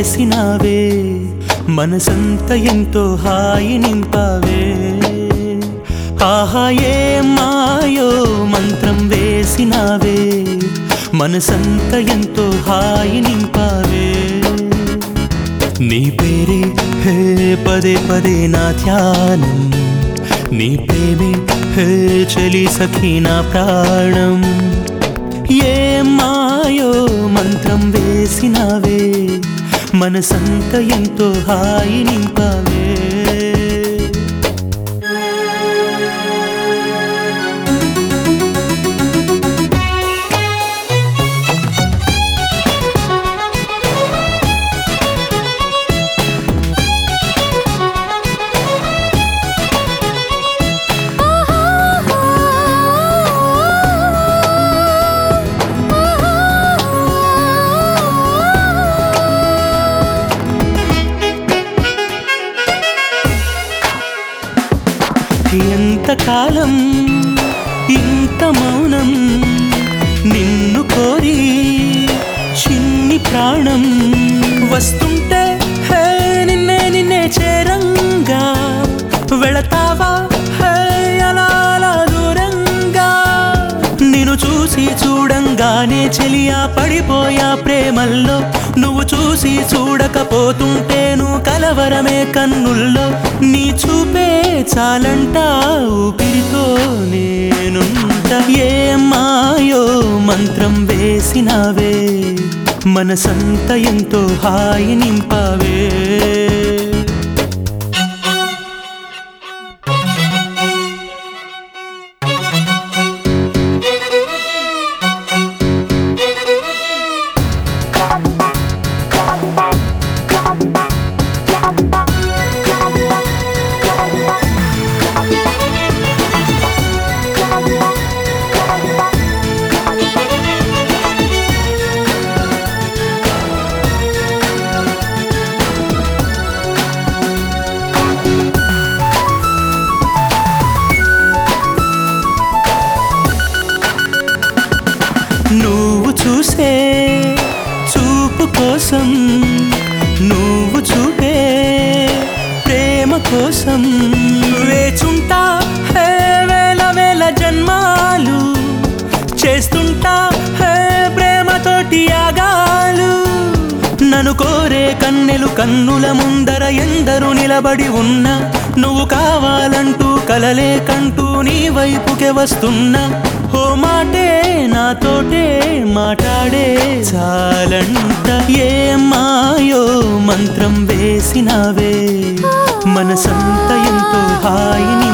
వేసినావే మనసంత ఎంతో హాయి నింపావే ఆహా ఏ మాయో మంత్రం వేసినావే మనసంత ఎంతో హాయి నింపావే నీ పేరే హే పదే పదే నా ధ్యానం నీ ప్రేమే హే చలి సఖీ నా ప్రాణం ఏ మాయో మంత్రం వేసినావే మనసంత ఎంతో హాయి నింపావే ఎంతకాలం ఇంత మౌనం నిన్ను కోరి చిన్ని ప్రాణం వస్తుంటే హే నిన్నే నిన్నే చేరంగా వెళతావా హే అలా అలా దూరంగా నిన్ను చూసి చూడంగానే చెలియా పడిపోయా ప్రేమల్లో నువ్వు చూసి చూడకపోతుంటే నువ్వు కలవరమే కన్నుల్లో నీ చూపే చాలంట ఊపిరితో నేనుంట ఏ మాయో మంత్రం వేసినావే మనసంత ఎంతో హాయి నింపావే నువ్వు చూసే చూపు కోసం నువ్వు చూపే ప్రేమ కోసం వేచుంటా హే వేల వేల జన్మాలు చేస్తుంటా హే ప్రేమతోటి యాగాలు నన్ను కోరే కన్నెలు కన్నుల ముందర ఎందరు నిలబడి ఉన్నా నువ్వు కావాలంటూ కలలే కంటూ నీ వైపుకే వస్తున్నా ఓ మాటే నాతోటే మాట్లాడే చాలంట ఏ మాయో మంత్రం వేసినావే మనసంత ఎంతో హాయిని